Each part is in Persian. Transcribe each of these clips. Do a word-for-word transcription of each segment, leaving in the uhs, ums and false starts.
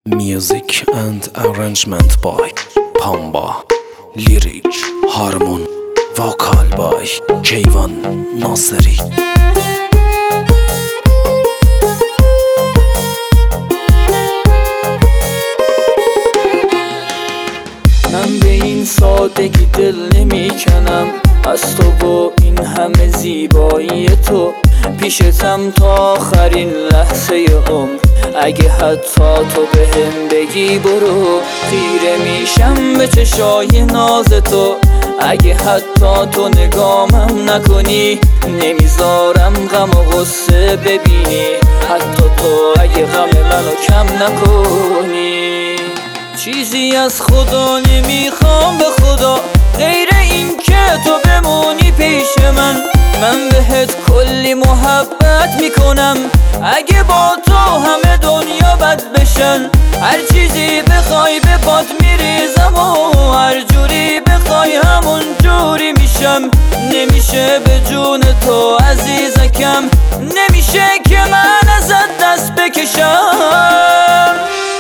Music and arrangement by Pamba. Lyric, harmon, vocal by Keyvan Naseri. من به این سادگی دل نمی کنم از تو و این همه زیبایی تو، پیشتم تا آخرین لحظه عمر. اگه حتی تو بهم بگی برو، خیره میشم به چشای ناز تو. اگه حتی تو نگامم نکنی، نمیذارم غم و غصه ببینی. حتی تو اگه غم منو کم نکنی. چیزی از خدا نمیخوام به خدا غیر این که تو بمونی پیش من. من بهت کلی محبت میکنم، اگه با تو همه دنیا بد بشن. هر چیزی بخوای به باد میریزم و هر جوری بخوای همون جوری میشم. نمیشه به جون تو عزیزکم، نمیشه که من ازت دست بکشم.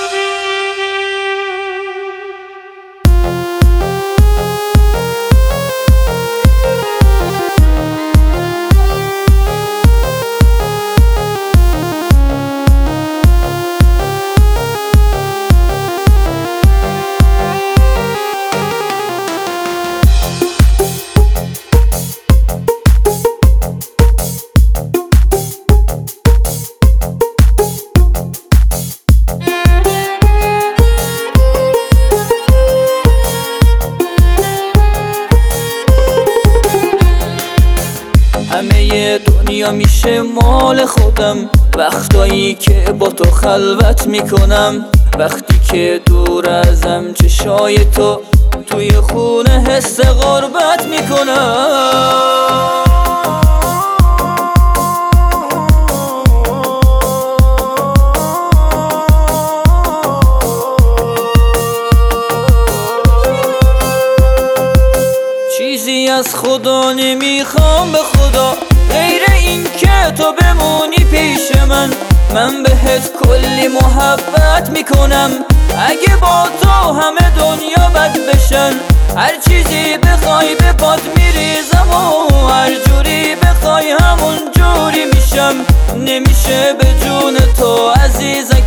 همه دنیا میشه مال خودم وقتایی که با تو خلوت میکنم. وقتی که دور ازم چشای تو، توی خونه حس غربت میکنم. چیزی از خدا نمیخوام به خدا غیر این که تو بمونی پیش من. من بهت کلی محبت میکنم، اگه با تو همه دنیا بد بشن. هر چیزی بخوای به باد میریزم و هر جوری بخوای همون جوری میشم. نمیشه به جون تو عزیزم